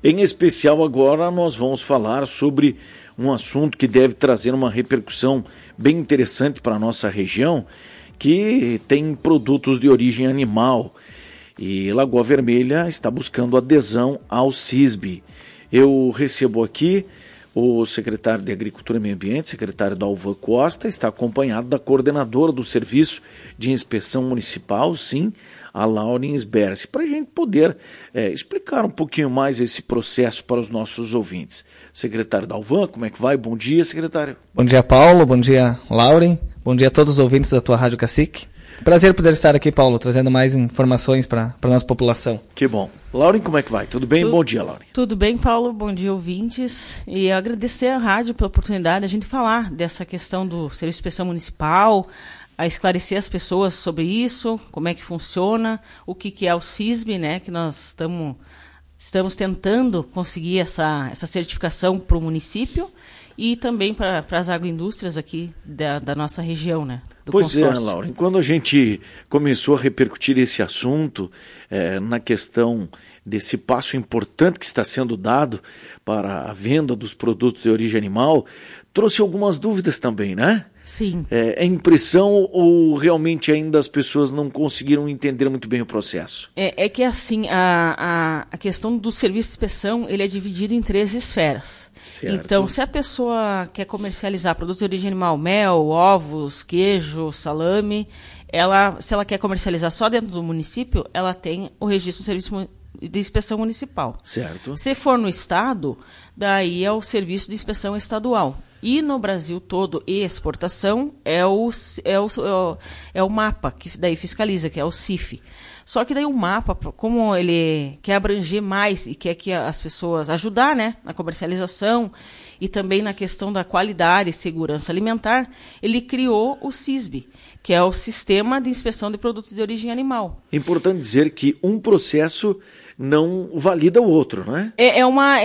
Em especial agora nós vamos falar sobre um assunto que deve trazer uma repercussão bem interessante para a nossa região, que tem produtos de origem animal. E Lagoa Vermelha está buscando adesão ao CISB. Eu recebo aqui o secretário de Agricultura e Meio Ambiente, secretário Dalvan Costa, está acompanhado da coordenadora do Serviço de Inspeção Municipal, sim, a Lauren Sberce, para a gente poder explicar um pouquinho mais esse processo para os nossos ouvintes. Secretário Dalvan, como é que vai? Bom dia, secretário. Bom dia, Paulo. Bom dia, Lauren. Bom dia a todos os ouvintes da tua Rádio Cacique. Prazer poder estar aqui, Paulo, trazendo mais informações para a nossa população. Que bom. Lauren, como é que vai? Tudo bem? Bom dia, Lauren. Tudo bem, Paulo. Bom dia, ouvintes. E agradecer à rádio pela oportunidade de a gente falar dessa questão do Serviço de Inspeção Municipal, a esclarecer as pessoas sobre isso, como é que funciona, o que é o CISB, né, que nós estamos tentando conseguir essa certificação para o município e também para as agroindústrias aqui da nossa região, né? Pois é, Lauren, quando a gente começou a repercutir esse assunto na questão desse passo importante que está sendo dado para a venda dos produtos de origem animal, trouxe algumas dúvidas também, né? Sim. É impressão ou realmente ainda as pessoas não conseguiram entender muito bem o processo? É que assim, a questão do serviço de inspeção, ele é dividido em 3 esferas. Certo. Então, se a pessoa quer comercializar produtos de origem animal, mel, ovos, queijo, salame, se ela quer comercializar só dentro do município, ela tem o registro do serviço de inspeção municipal. Certo. Se for no estado, daí é o serviço de inspeção estadual. E no Brasil todo, e exportação, é o MAPA, que daí fiscaliza, que é o CIF. Só que daí o MAPA, como ele quer abranger mais e quer que as pessoas ajudar, né, na comercialização e também na questão da qualidade e segurança alimentar, ele criou o CISB, que é o Sistema de Inspeção de Produtos de Origem Animal. É importante dizer que um processo não valida o outro, não é? É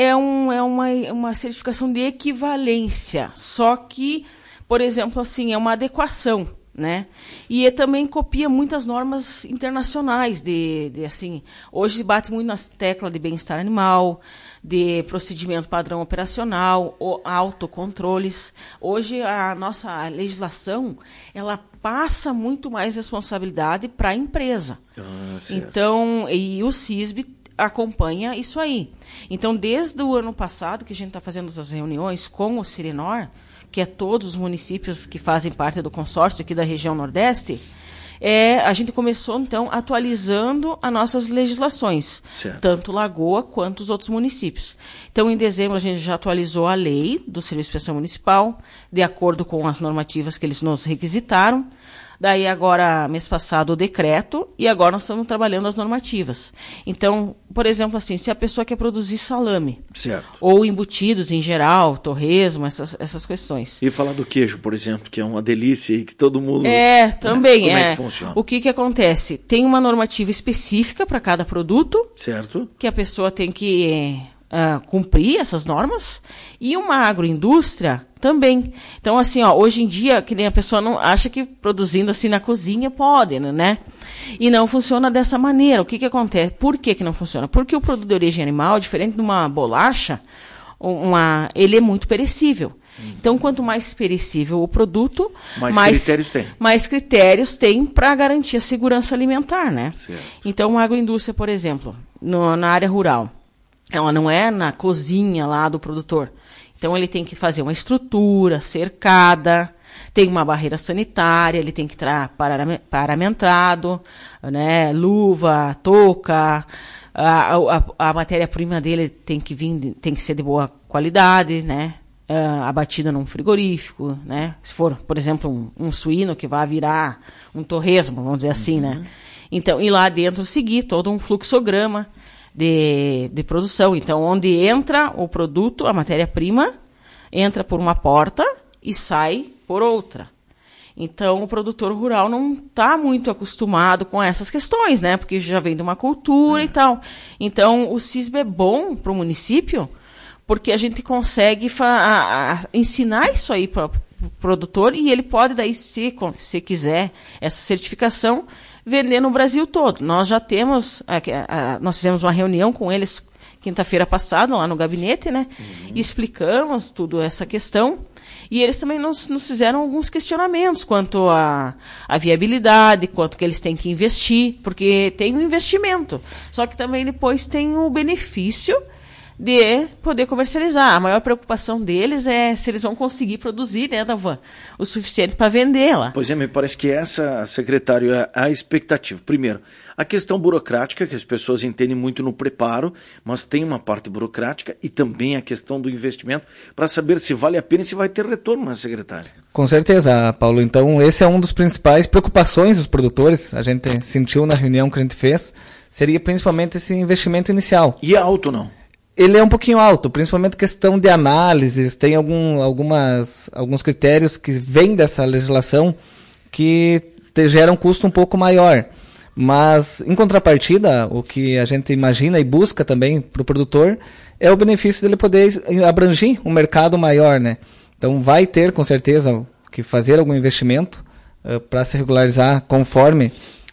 uma certificação de equivalência, só que, por exemplo, assim, é uma adequação, né? E também copia muitas normas internacionais assim, hoje bate muito na tecla de bem-estar animal, de procedimento padrão operacional, ou autocontroles. Hoje a nossa legislação, ela passa muito mais responsabilidade para a empresa. Então, e o CISB acompanha isso aí. Então, desde o ano passado, que a gente está fazendo as reuniões com o Cirenor, que é todos os municípios que fazem parte do consórcio aqui da região Nordeste, a gente começou, então, atualizando as nossas legislações, certo, tanto Lagoa quanto os outros municípios. Então, em dezembro, a gente já atualizou a lei do Serviço de Inspeção Municipal, de acordo com as normativas que eles nos requisitaram. Daí agora, mês passado, o decreto, e agora nós estamos trabalhando as normativas. Então, por exemplo, assim, se a pessoa quer produzir salame, certo, ou embutidos em geral, torresmo, essas questões. E falar do queijo, por exemplo, que é uma delícia e que todo mundo... Também Como é que funciona? O que acontece? Tem uma normativa específica para cada produto, certo, que a pessoa tem que cumprir essas normas, e uma agroindústria também. Então, assim, hoje em dia, que nem a pessoa não acha que produzindo assim na cozinha pode, né? E não funciona dessa maneira. O que acontece? Por que não funciona? Porque o produto de origem animal, diferente de uma bolacha, ele é muito perecível. Então, quanto mais perecível o produto, mais critérios tem para garantir a segurança alimentar, né? Certo. Então, uma agroindústria, por exemplo, na área rural, ela não é na cozinha lá do produtor. Então, ele tem que fazer uma estrutura cercada, tem uma barreira sanitária, ele tem que estar paramentado, né, luva, touca, a matéria-prima dele tem que ser de boa qualidade, né, abatida num frigorífico, né, se for, por exemplo, um suíno que vai virar um torresmo, vamos dizer assim, né. Então, e lá dentro seguir todo um fluxograma de produção. Então, onde entra o produto, a matéria-prima, entra por uma porta e sai por outra. Então, o produtor rural não está muito acostumado com essas questões, né? Porque já vem de uma cultura e tal. Então, o CISB é bom para o município, porque a gente consegue ensinar isso aí para o produtor e ele pode, daí, se quiser, essa certificação, vender no Brasil todo. Nós já temos, nós fizemos uma reunião com eles, quinta-feira passada, lá no gabinete, né? Explicamos tudo essa questão. E eles também nos fizeram alguns questionamentos quanto à viabilidade, quanto que eles têm que investir, porque tem um investimento. Só que também depois tem o benefício de poder comercializar. A maior preocupação deles é se eles vão conseguir produzir, né, Davan, o suficiente para vender lá. Pois é, me parece que essa, secretário, é a expectativa. Primeiro, a questão burocrática, que as pessoas entendem muito no preparo, mas tem uma parte burocrática e também a questão do investimento para saber se vale a pena e se vai ter retorno, né, secretário? Com certeza, Paulo. Então, esse é um dos principais preocupações dos produtores. A gente sentiu na reunião que a gente fez, seria principalmente esse investimento inicial. E é alto, não? Ele é um pouquinho alto, principalmente questão de análises, tem alguns critérios que vêm dessa legislação que geram um custo um pouco maior. Mas, em contrapartida, o que a gente imagina e busca também para o produtor é o benefício dele poder abranger um mercado maior, né? Então, vai ter, com certeza, que fazer algum investimento para se regularizar conforme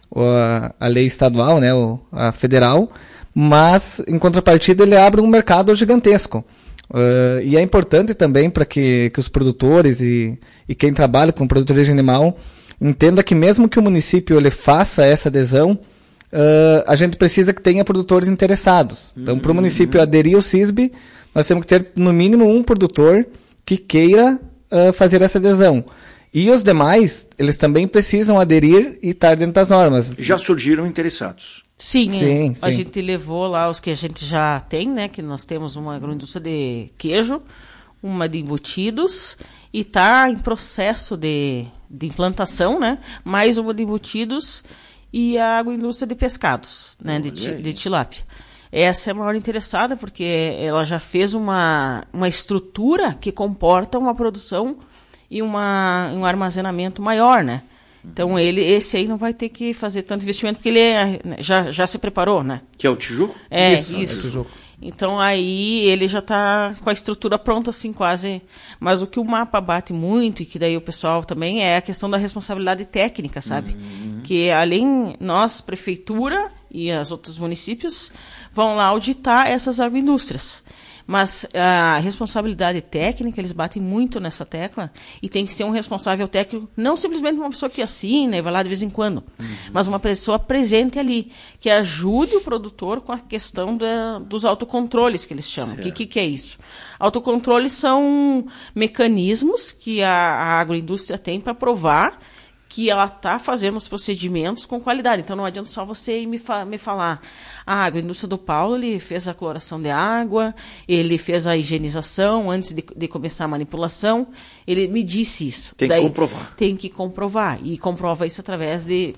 a lei estadual, né, a federal, mas, em contrapartida, ele abre um mercado gigantesco. E é importante também para que os produtores e quem trabalha com produtoria de animal entenda que mesmo que o município ele faça essa adesão, a gente precisa que tenha produtores interessados. Então, para o município aderir ao CISB, nós temos que ter no mínimo um produtor que queira fazer essa adesão. E os demais, eles também precisam aderir e estar dentro das normas. Já surgiram interessados? Sim. A gente levou lá os que a gente já tem, né? Que nós temos uma agroindústria de queijo, uma de embutidos, e está em processo de implantação, né? Mais uma de embutidos e a agroindústria de pescados, né? De tilápia. Essa é a maior interessada porque ela já fez uma estrutura que comporta uma produção e um armazenamento maior, né? Então, esse aí não vai ter que fazer tanto investimento, porque ele já se preparou, né? Que é o Tijuco? Isso. É o Tijuco. Então, aí ele já está com a estrutura pronta, assim, quase. Mas o que o mapa bate muito, e que daí o pessoal também, é a questão da responsabilidade técnica, sabe? Que além nós, prefeitura e os outros municípios, vão lá auditar essas agroindústrias. Mas a responsabilidade técnica, eles batem muito nessa tecla, e tem que ser um responsável técnico, não simplesmente uma pessoa que assina e vai lá de vez em quando, mas uma pessoa presente ali, que ajude o produtor com a questão dos autocontroles, que eles chamam. O que é isso? Autocontroles são mecanismos que a agroindústria tem para provar que ela está fazendo os procedimentos com qualidade. Então, não adianta só você me falar, a agroindústria do Paulo, ele fez a cloração de água, ele fez a higienização antes de começar a manipulação, ele me disse isso. Tem que comprovar. Tem que comprovar, e comprova isso através de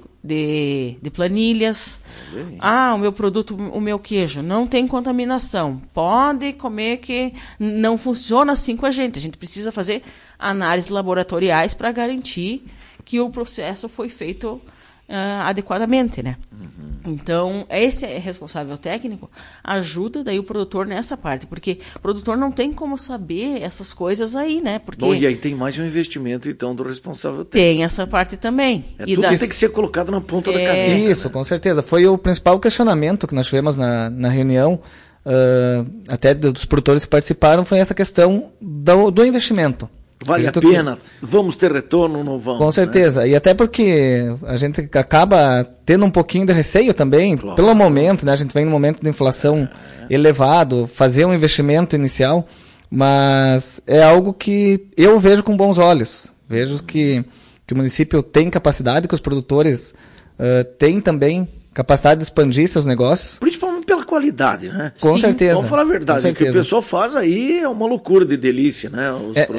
planilhas. O meu produto, o meu queijo, não tem contaminação. Pode comer, que não funciona assim com a gente precisa fazer análises laboratoriais para garantir que o processo foi feito adequadamente, né? Então, esse responsável técnico ajuda daí o produtor nessa parte, porque o produtor não tem como saber essas coisas aí, né? Porque bom, e aí tem mais um investimento, então, do responsável técnico. Tem essa parte também. Tudo tem que ser colocado na ponta da caneta. Isso, com certeza. Foi o principal questionamento que nós tivemos na reunião, até dos produtores que participaram, foi essa questão do investimento. Vale a pena? Vamos ter retorno ou não vamos? Com certeza. Né? E até porque a gente acaba tendo um pouquinho de receio também, claro, pelo momento, né? A gente vem num momento de inflação elevado, fazer um investimento inicial, mas é algo que eu vejo com bons olhos. Vejo que o município tem capacidade, que os produtores têm também capacidade de expandir seus negócios. Principalmente pela qualidade, né? Com certeza. Vamos falar a verdade, o que o pessoal faz aí é uma loucura de delícia, né?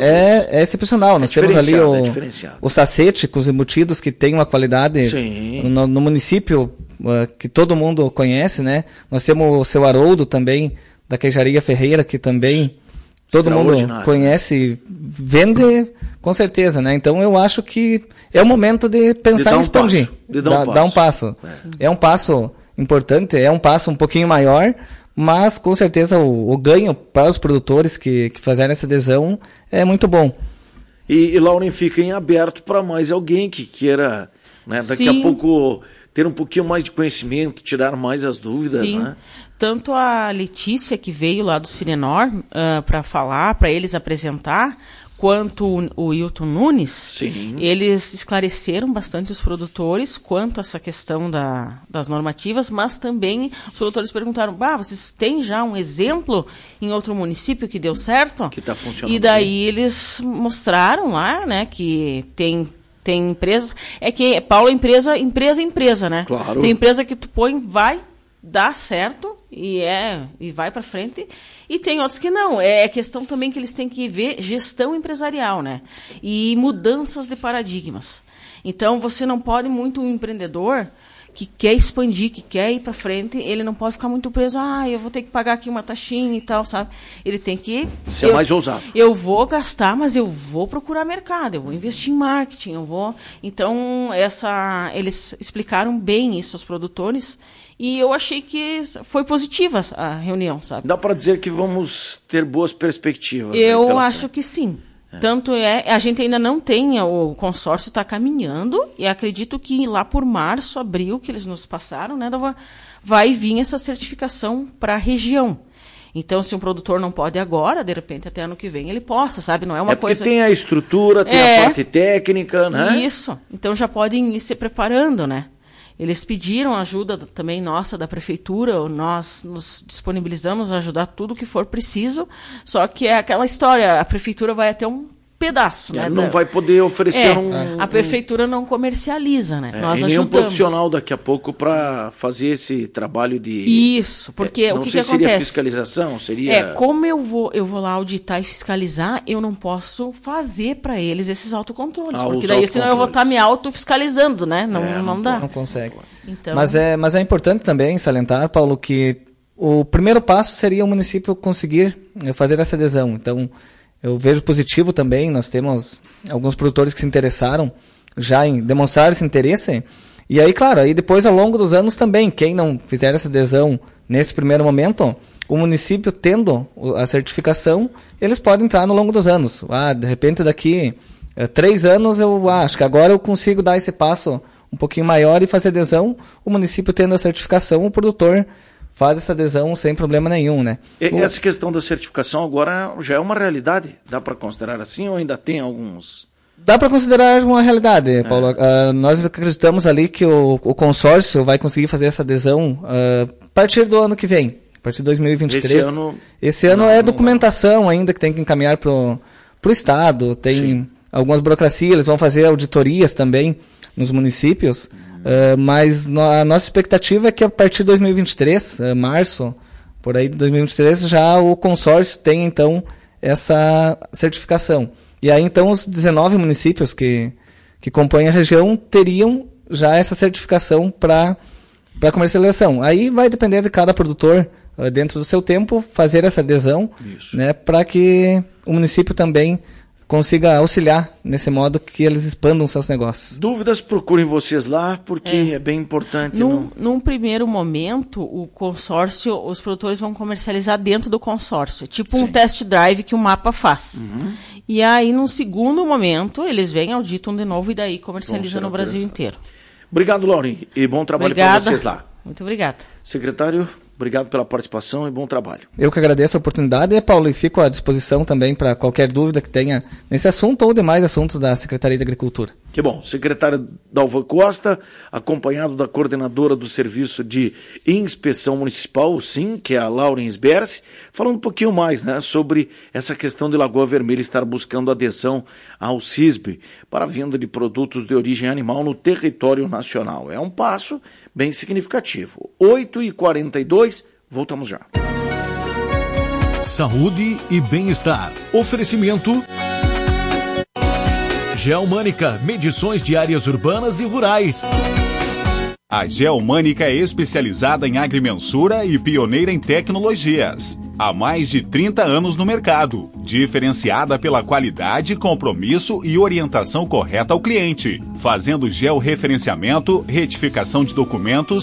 É excepcional. Nós temos ali o sacete com os embutidos que tem uma qualidade no município que todo mundo conhece, né? Nós temos o seu Haroldo também, da Queijaria Ferreira, que também todo mundo conhece, vende com certeza, né? Então eu acho que é o momento de pensar em expandir, dar um passo. É um passo importante, é um passo um pouquinho maior, mas com certeza o ganho para os produtores que fazerem essa adesão é muito bom. E Lauren, fica em aberto para mais alguém que queira, né? Daqui a pouco ter um pouquinho mais de conhecimento, tirar mais as dúvidas, Sim. né? Tanto a Letícia, que veio lá do Cirenor para falar, para eles apresentar, quanto o Hilton Nunes, Sim. eles esclareceram bastante os produtores quanto a essa questão das normativas, mas também os produtores perguntaram, vocês têm já um exemplo em outro município que deu certo? Que está funcionando. E daí eles mostraram lá, né, que tem empresas, Paulo, empresa, né? Claro. Tem empresa que tu põe, vai dar certo e vai para frente, e tem outros que não. É questão também que eles têm que ver gestão empresarial, né? E mudanças de paradigmas. Então, você não pode muito um empreendedor que quer expandir, que quer ir para frente, ele não pode ficar muito preso, eu vou ter que pagar aqui uma taxinha e tal, sabe? Ele tem que... Ser mais ousado. Eu vou gastar, mas eu vou procurar mercado, eu vou investir em marketing, Então, eles explicaram bem isso aos produtores, e eu achei que foi positiva a reunião, sabe? Dá para dizer que vamos ter boas perspectivas. Eu acho que sim. Tanto a gente ainda não tem, o consórcio está caminhando, e acredito que lá por março, abril, que eles nos passaram, né, vai vir essa certificação para a região. Então, se um produtor não pode agora, de repente até ano que vem ele possa, sabe? Não é uma coisa... Porque tem a estrutura, tem a parte técnica, né? Isso. Então já podem ir se preparando, né? Eles pediram ajuda também nossa da prefeitura, nós nos disponibilizamos a ajudar tudo que for preciso, só que é aquela história, a prefeitura vai até um pedaço, né? Não vai poder oferecer a prefeitura não comercializa, né? Nós e ajudamos. nenhum profissional daqui a pouco para fazer esse trabalho de... Isso, porque o que acontece? Seria fiscalização? Seria... Como eu vou lá auditar e fiscalizar, eu não posso fazer para eles esses autocontroles, porque daí senão eu vou estar me autofiscalizando, né? Não dá. Não consegue. Então... Mas é importante também salientar, Paulo, que o primeiro passo seria o município conseguir fazer essa adesão. Então, eu vejo positivo também, nós temos alguns produtores que se interessaram já em demonstrar esse interesse. E aí, claro, aí depois ao longo dos anos também, quem não fizer essa adesão nesse primeiro momento, o município tendo a certificação, eles podem entrar no longo dos anos. De repente daqui 3 anos eu acho que agora eu consigo dar esse passo um pouquinho maior e fazer adesão. O município tendo a certificação, o produtor faz essa adesão sem problema nenhum, né? Essa questão da certificação agora já é uma realidade? Dá para considerar assim ou ainda tem alguns... Dá para considerar uma realidade, Paulo. Nós acreditamos ali que o consórcio vai conseguir fazer essa adesão a partir do ano que vem, a partir de 2023. Esse ano é documentação ainda que tem que encaminhar para o Estado, tem algumas burocracias, eles vão fazer auditorias também nos municípios. Mas a nossa expectativa é que a partir de 2023, março, por aí de 2023, já o consórcio tenha então essa certificação. E aí então os 19 municípios que compõem a região teriam já essa certificação para comercialização. Aí vai depender de cada produtor, dentro do seu tempo, fazer essa adesão, né, para que o município também consiga auxiliar nesse modo que eles expandam seus negócios. Dúvidas, procurem vocês lá, porque é bem importante. Num primeiro momento, o consórcio, os produtores vão comercializar dentro do consórcio, tipo um test drive que o Mapa faz. E aí, num segundo momento, eles vêm, auditam de novo e daí comercializam no Brasil inteiro. Obrigado, Lauren, e bom trabalho para vocês lá. Muito obrigada. Secretário, obrigado pela participação e bom trabalho. Eu que agradeço a oportunidade, Paulo, e fico à disposição também para qualquer dúvida que tenha nesse assunto ou demais assuntos da Secretaria de Agricultura. Que bom. Secretário Dalva Costa, acompanhado da coordenadora do Serviço de Inspeção Municipal, sim, que é a Lauren Sberce, falando um pouquinho mais, né, sobre essa questão de Lagoa Vermelha estar buscando adesão ao CISB para a venda de produtos de origem animal no território nacional. É um passo bem significativo. 8h42, voltamos já. Saúde e bem-estar. Oferecimento Geomânica, medições de áreas urbanas e rurais. A Geomânica é especializada em agrimensura e pioneira em tecnologias. Há mais de 30 anos no mercado, diferenciada pela qualidade, compromisso e orientação correta ao cliente, fazendo georreferenciamento, retificação de documentos